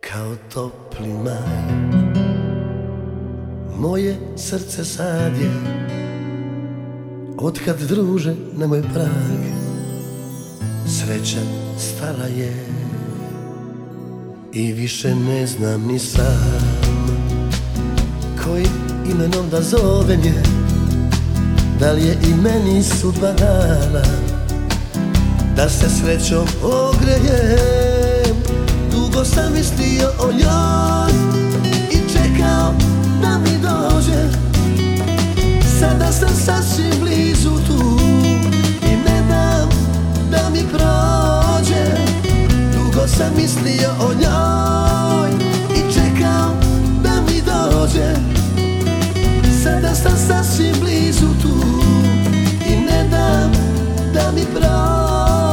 Kao topli maj, moje srce sad je, otkad druže na moj prag sreća stala je. I više ne znam ni sam kojim imenom da zovem je, da li je i meni sudba dala da se srećom ogrejem. Dugo sam mislio o njoj i čekao da mi dođe, sada sam sasvim blizu tu i ne dam da mi prođe. Dugo sam mislio o njoj i čekao da mi dođe, sada sam sasvim blizu tu i ne dam da mi prođe.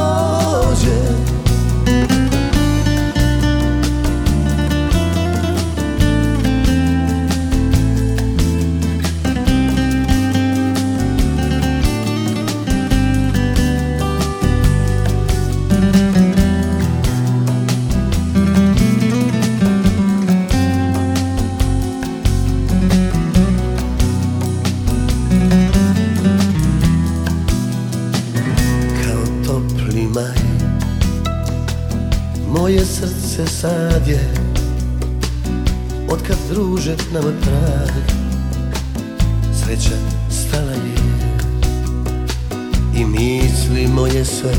Moje srce sad je, otkad druže na moj prag sreća stala je. I misli moje sve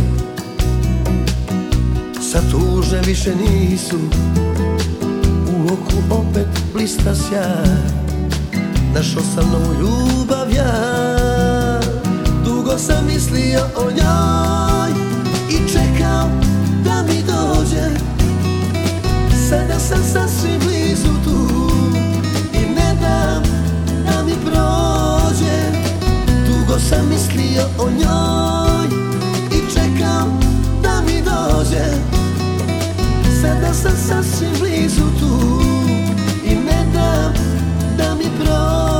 sad tužne više nisu, u oku opet blista sjaj, našao sam novu ljubav ja. Dugo sam mislio o njoj i čekao da mi dođe, sada sam sasvim blizu tu i ne dam da mi prođe. Dugo sam mislio o njoj i čekao da mi dođe, sada sam sasvim blizu tu i ne dam da mi prođe.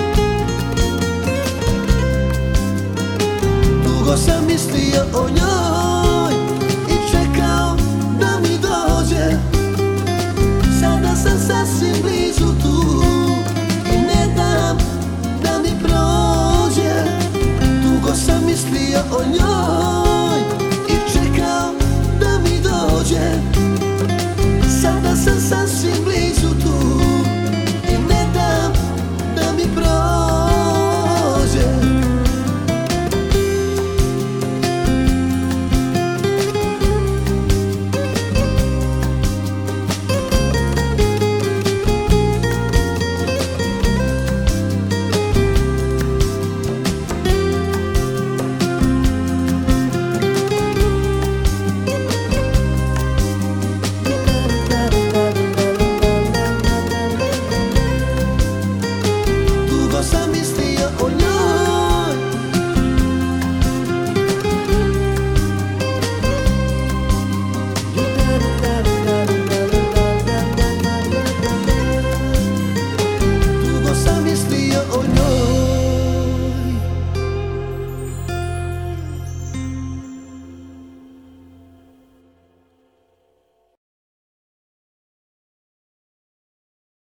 Dugo sam mislio o njoj